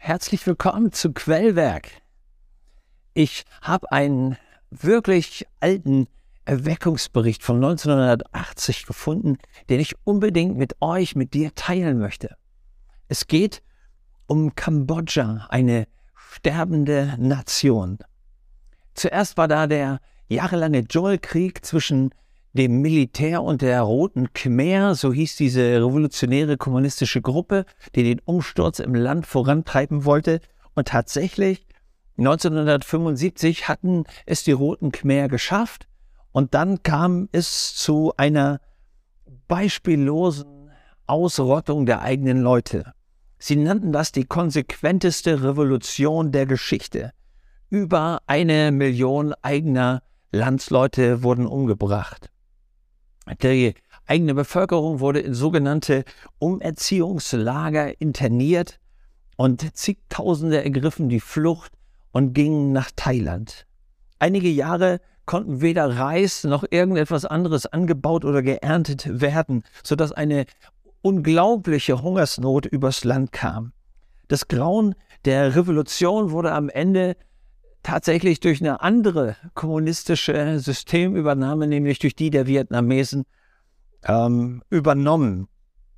Herzlich willkommen zu Quellwerk. Ich habe einen wirklich alten Erweckungsbericht von 1980 gefunden, den ich unbedingt mit dir teilen möchte. Es geht um Kambodscha, eine sterbende Nation. Zuerst war da der jahrelange Dschungelkrieg zwischen dem Militär und der Roten Khmer, so hieß diese revolutionäre kommunistische Gruppe, die den Umsturz im Land vorantreiben wollte. Und tatsächlich, 1975 hatten es die Roten Khmer geschafft. Und dann kam es zu einer beispiellosen Ausrottung der eigenen Leute. Sie nannten das die konsequenteste Revolution der Geschichte. Über 1 Million eigener Landsleute wurden umgebracht. Die eigene Bevölkerung wurde in sogenannte Umerziehungslager interniert und zigtausende ergriffen die Flucht und gingen nach Thailand. Einige Jahre konnten weder Reis noch irgendetwas anderes angebaut oder geerntet werden, sodass eine unglaubliche Hungersnot übers Land kam. Das Grauen der Revolution wurde am Ende tatsächlich durch eine andere kommunistische Systemübernahme, nämlich durch die der Vietnamesen, übernommen.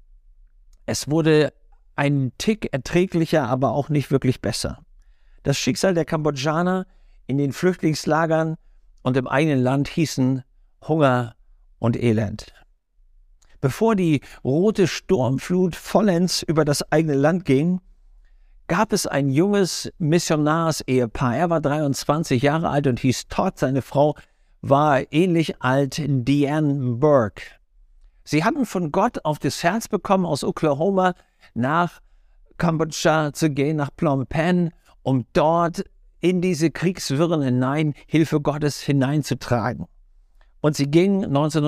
Es wurde ein Tick erträglicher, aber auch nicht wirklich besser. Das Schicksal der Kambodschaner in den Flüchtlingslagern und im eigenen Land hießen Hunger und Elend. Bevor die rote Sturmflut vollends über das eigene Land ging, gab es ein junges Missionarsehepaar. Er war 23 Jahre alt und hieß Todd. Seine Frau war ähnlich alt, Diane Burke. Sie hatten von Gott auf das Herz bekommen, aus Oklahoma nach Kambodscha zu gehen, nach Phnom Penh, um dort in diese Kriegswirren hinein Hilfe Gottes hineinzutragen. Und sie gingen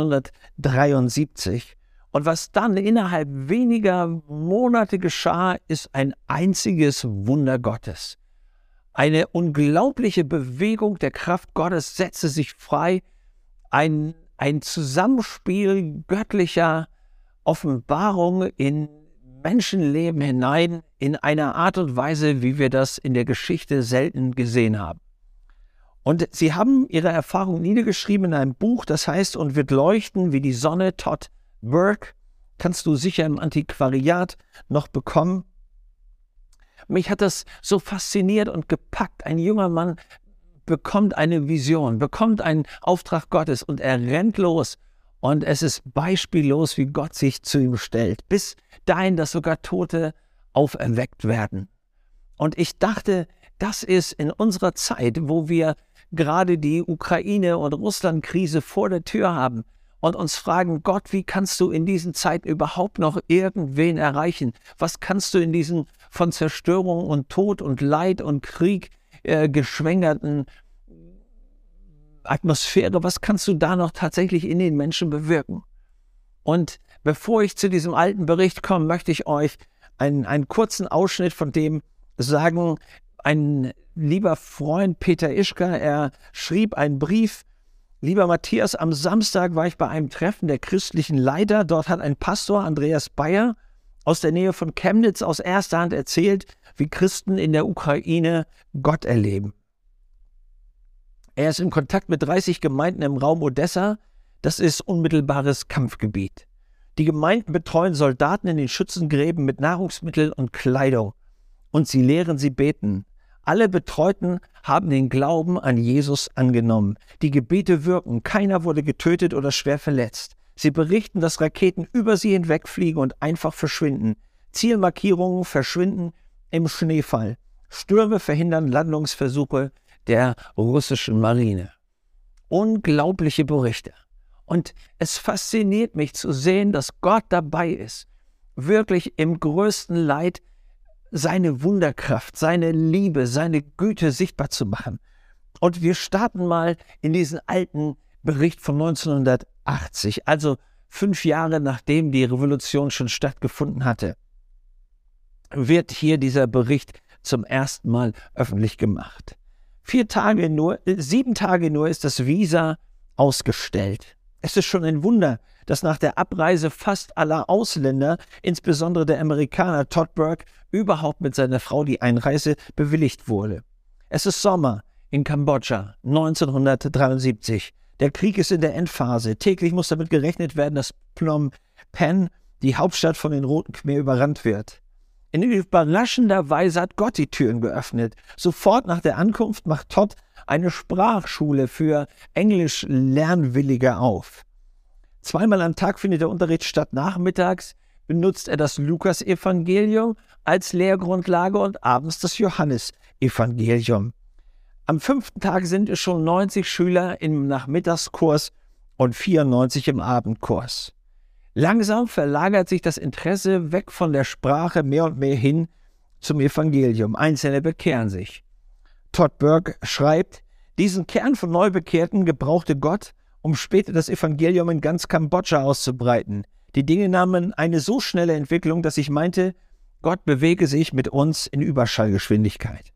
1973. Und was dann innerhalb weniger Monate geschah, ist ein einziges Wunder Gottes. Eine unglaubliche Bewegung der Kraft Gottes setzte sich frei. Ein Zusammenspiel göttlicher Offenbarung in Menschenleben hinein, in einer Art und Weise, wie wir das in der Geschichte selten gesehen haben. Und sie haben ihre Erfahrung niedergeschrieben in einem Buch, das heißt „Und wird leuchten wie die Sonne", Todd Burke, kannst du sicher im Antiquariat noch bekommen. Mich hat das so fasziniert und gepackt. Ein junger Mann bekommt eine Vision, bekommt einen Auftrag Gottes und er rennt los. Und es ist beispiellos, wie Gott sich zu ihm stellt, bis dahin, dass sogar Tote auferweckt werden. Und ich dachte, das ist in unserer Zeit, wo wir gerade die Ukraine- und Russland-Krise vor der Tür haben, und uns fragen, Gott, wie kannst du in diesen Zeiten überhaupt noch irgendwen erreichen? Was kannst du in diesen von Zerstörung und Tod und Leid und Krieg geschwängerten Atmosphäre, was kannst du da noch tatsächlich in den Menschen bewirken? Und bevor ich zu diesem alten Bericht komme, möchte ich euch einen kurzen Ausschnitt von dem sagen. Ein lieber Freund, Peter Ischka, er schrieb einen Brief: Lieber Matthias, am Samstag war ich bei einem Treffen der christlichen Leiter. Dort hat ein Pastor, Andreas Bayer, aus der Nähe von Chemnitz aus erster Hand erzählt, wie Christen in der Ukraine Gott erleben. Er ist in Kontakt mit 30 Gemeinden im Raum Odessa. Das ist unmittelbares Kampfgebiet. Die Gemeinden betreuen Soldaten in den Schützengräben mit Nahrungsmitteln und Kleidung. Und sie lehren sie beten. Alle Betreuten haben den Glauben an Jesus angenommen. Die Gebete wirken. Keiner wurde getötet oder schwer verletzt. Sie berichten, dass Raketen über sie hinwegfliegen und einfach verschwinden. Zielmarkierungen verschwinden im Schneefall. Stürme verhindern Landungsversuche der russischen Marine. Unglaubliche Berichte. Und es fasziniert mich zu sehen, dass Gott dabei ist, wirklich im größten Leid seine Wunderkraft, seine Liebe, seine Güte sichtbar zu machen. Und wir starten mal in diesen alten Bericht von 1980, also 5 Jahre nachdem die Revolution schon stattgefunden hatte, wird hier dieser Bericht zum ersten Mal öffentlich gemacht. 7 Tage nur ist das Visa ausgestellt. Es ist schon ein Wunder, dass nach der Abreise fast aller Ausländer, insbesondere der Amerikaner Todd Burke, überhaupt mit seiner Frau die Einreise bewilligt wurde. Es ist Sommer in Kambodscha 1973. Der Krieg ist in der Endphase. Täglich muss damit gerechnet werden, dass Phnom Penh, die Hauptstadt von den Roten Khmer, überrannt wird. In überraschender Weise hat Gott die Türen geöffnet. Sofort nach der Ankunft macht Todd eine Sprachschule für Englisch-Lernwillige auf. 2-mal am Tag findet der Unterricht statt. Nachmittags benutzt er das Lukas-Evangelium als Lehrgrundlage und abends das Johannes-Evangelium. Am 5. Tag sind es schon 90 Schüler im Nachmittagskurs und 94 im Abendkurs. Langsam verlagert sich das Interesse weg von der Sprache mehr und mehr hin zum Evangelium. Einzelne bekehren sich. Todd Burke schreibt, diesen Kern von Neubekehrten gebrauchte Gott, um später das Evangelium in ganz Kambodscha auszubreiten. Die Dinge nahmen eine so schnelle Entwicklung, dass ich meinte, Gott bewege sich mit uns in Überschallgeschwindigkeit.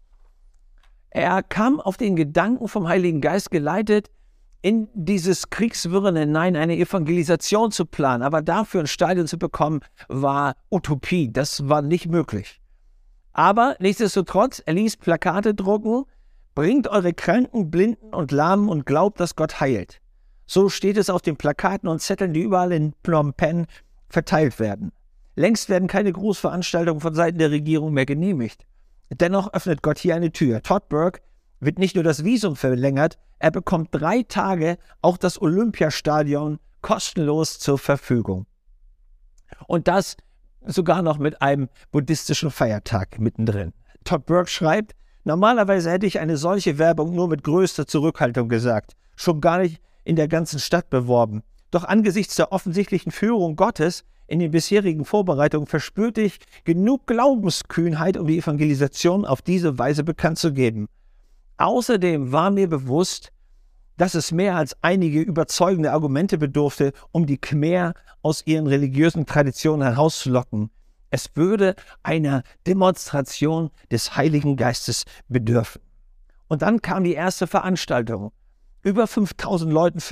Er kam auf den Gedanken, vom Heiligen Geist geleitet, in dieses Kriegswirren hinein eine Evangelisation zu planen. Aber dafür ein Stadion zu bekommen, war Utopie. Das war nicht möglich. Aber nichtsdestotrotz, er ließ Plakate drucken, bringt eure Kranken, Blinden und Lahmen und glaubt, dass Gott heilt. So steht es auf den Plakaten und Zetteln, die überall in Phnom Penh verteilt werden. Längst werden keine Großveranstaltungen von Seiten der Regierung mehr genehmigt. Dennoch öffnet Gott hier eine Tür. Todd Burke wird nicht nur das Visum verlängert, er bekommt 3 Tage auch das Olympiastadion kostenlos zur Verfügung. Und das sogar noch mit einem buddhistischen Feiertag mittendrin. Todd Burke schreibt, normalerweise hätte ich eine solche Werbung nur mit größter Zurückhaltung gesagt, schon gar nicht in der ganzen Stadt beworben. Doch angesichts der offensichtlichen Führung Gottes in den bisherigen Vorbereitungen verspürte ich genug Glaubenskühnheit, um die Evangelisation auf diese Weise bekannt zu geben. Außerdem war mir bewusst, dass es mehr als einige überzeugende Argumente bedurfte, um die Khmer aus ihren religiösen Traditionen herauszulocken. Es würde einer Demonstration des Heiligen Geistes bedürfen. Und dann kam die erste Veranstaltung. Über 5000 Leute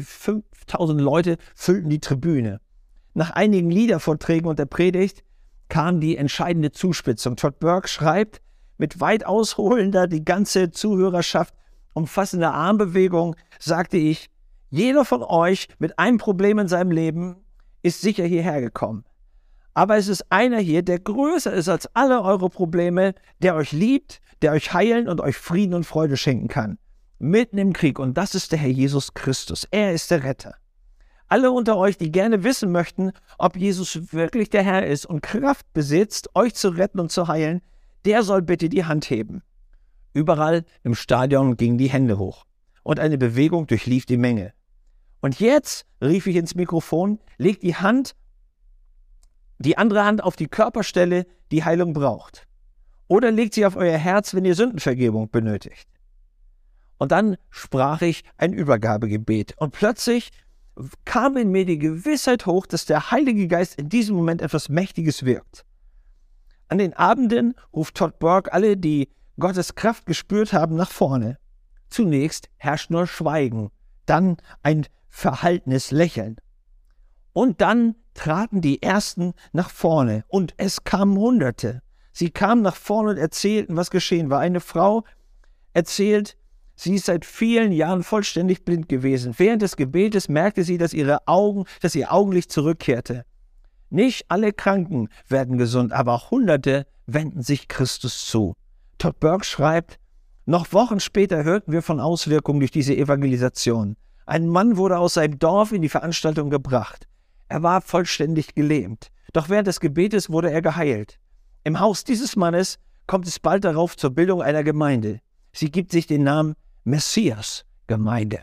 füllten die Tribüne. Nach einigen Liedervorträgen und der Predigt kam die entscheidende Zuspitzung. Todd Burke schreibt, mit weit ausholender, die ganze Zuhörerschaft umfassender Armbewegung sagte ich, jeder von euch mit einem Problem in seinem Leben ist sicher hierher gekommen. Aber es ist einer hier, der größer ist als alle eure Probleme, der euch liebt, der euch heilen und euch Frieden und Freude schenken kann. Mitten im Krieg. Und das ist der Herr Jesus Christus. Er ist der Retter. Alle unter euch, die gerne wissen möchten, ob Jesus wirklich der Herr ist und Kraft besitzt, euch zu retten und zu heilen, der soll bitte die Hand heben. Überall im Stadion gingen die Hände hoch und eine Bewegung durchlief die Menge. Und jetzt, rief ich ins Mikrofon, legt die andere Hand auf die Körperstelle, die Heilung braucht. Oder legt sie auf euer Herz, wenn ihr Sündenvergebung benötigt. Und dann sprach ich ein Übergabegebet. Und plötzlich kam in mir die Gewissheit hoch, dass der Heilige Geist in diesem Moment etwas Mächtiges wirkt. An den Abenden ruft Todd Burke alle, die Gottes Kraft gespürt haben, nach vorne. Zunächst herrscht nur Schweigen, dann ein verhaltenes Lächeln. Und dann traten die Ersten nach vorne und es kamen Hunderte. Sie kamen nach vorne und erzählten, was geschehen war. Eine Frau erzählt, sie ist seit vielen Jahren vollständig blind gewesen. Während des Gebetes merkte sie, dass ihr Augenlicht zurückkehrte. Nicht alle Kranken werden gesund, aber Hunderte wenden sich Christus zu. Todd Burke schreibt, noch Wochen später hörten wir von Auswirkungen durch diese Evangelisation. Ein Mann wurde aus seinem Dorf in die Veranstaltung gebracht. Er war vollständig gelähmt. Doch während des Gebetes wurde er geheilt. Im Haus dieses Mannes kommt es bald darauf zur Bildung einer Gemeinde. Sie gibt sich den Namen Messias-Gemeinde.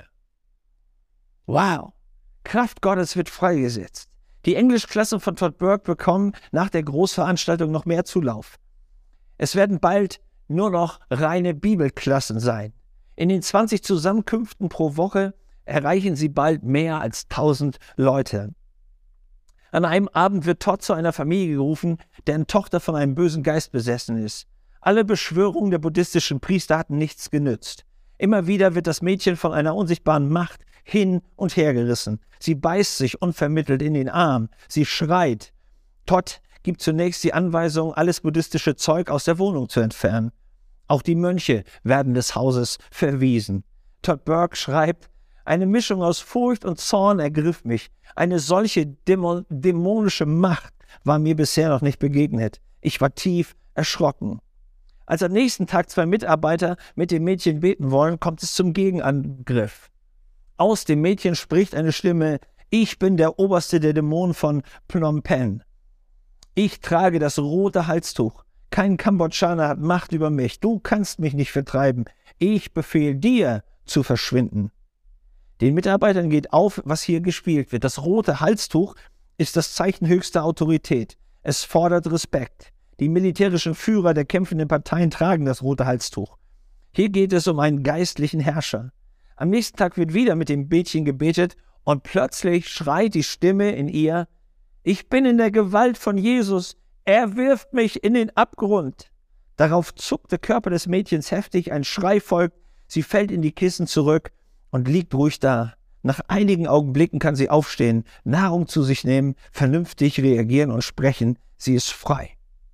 Wow! Kraft Gottes wird freigesetzt. Die Englischklassen von Todd Burke bekommen nach der Großveranstaltung noch mehr Zulauf. Es werden bald nur noch reine Bibelklassen sein. In den 20 Zusammenkünften pro Woche erreichen sie bald mehr als 1000 Leute. An einem Abend wird Todd zu einer Familie gerufen, deren Tochter von einem bösen Geist besessen ist. Alle Beschwörungen der buddhistischen Priester hatten nichts genützt. Immer wieder wird das Mädchen von einer unsichtbaren Macht hin und her gerissen. Sie beißt sich unvermittelt in den Arm. Sie schreit. Todd gibt zunächst die Anweisung, alles buddhistische Zeug aus der Wohnung zu entfernen. Auch die Mönche werden des Hauses verwiesen. Todd Burke schreibt, eine Mischung aus Furcht und Zorn ergriff mich. Eine solche dämonische Macht war mir bisher noch nicht begegnet. Ich war tief erschrocken. Als am nächsten Tag 2 Mitarbeiter mit dem Mädchen beten wollen, kommt es zum Gegenangriff. Aus dem Mädchen spricht eine Stimme, ich bin der Oberste der Dämonen von Phnom Penh. Ich trage das rote Halstuch. Kein Kambodschaner hat Macht über mich. Du kannst mich nicht vertreiben. Ich befehle dir zu verschwinden. Den Mitarbeitern geht auf, was hier gespielt wird. Das rote Halstuch ist das Zeichen höchster Autorität. Es fordert Respekt. Die militärischen Führer der kämpfenden Parteien tragen das rote Halstuch. Hier geht es um einen geistlichen Herrscher. Am nächsten Tag wird wieder mit dem Mädchen gebetet und plötzlich schreit die Stimme in ihr, ich bin in der Gewalt von Jesus, er wirft mich in den Abgrund. Darauf zuckt der Körper des Mädchens heftig, ein Schrei folgt, sie fällt in die Kissen zurück und liegt ruhig da. Nach einigen Augenblicken kann sie aufstehen, Nahrung zu sich nehmen, vernünftig reagieren und sprechen, sie ist frei.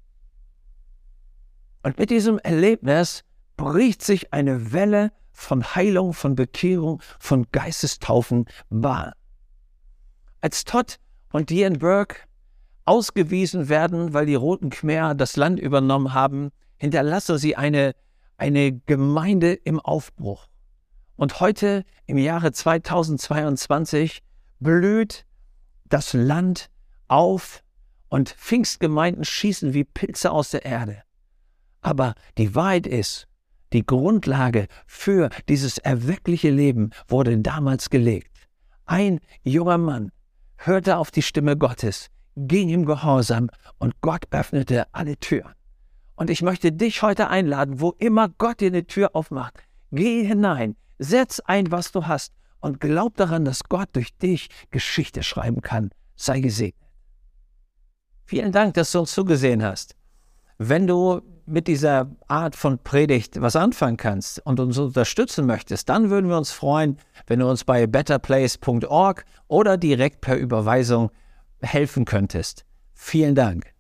Und mit diesem Erlebnis bricht sich eine Welle von Heilung, von Bekehrung, von Geistestaufen Bahn. Als Todd und Diane Burke ausgewiesen werden, weil die Roten Khmer das Land übernommen haben, hinterlassen sie eine Gemeinde im Aufbruch. Und heute, im Jahre 2022, blüht das Land auf und Pfingstgemeinden schießen wie Pilze aus der Erde. Aber die Wahrheit ist, die Grundlage für dieses erweckliche Leben wurde damals gelegt. Ein junger Mann hörte auf die Stimme Gottes, ging im Gehorsam und Gott öffnete alle Türen. Und ich möchte dich heute einladen, wo immer Gott dir eine Tür aufmacht, geh hinein, setz ein, was du hast und glaub daran, dass Gott durch dich Geschichte schreiben kann. Sei gesegnet. Vielen Dank, dass du uns zugesehen hast. Wenn du mit dieser Art von Predigt was anfangen kannst und uns unterstützen möchtest, dann würden wir uns freuen, wenn du uns bei betterplace.org oder direkt per Überweisung helfen könntest. Vielen Dank.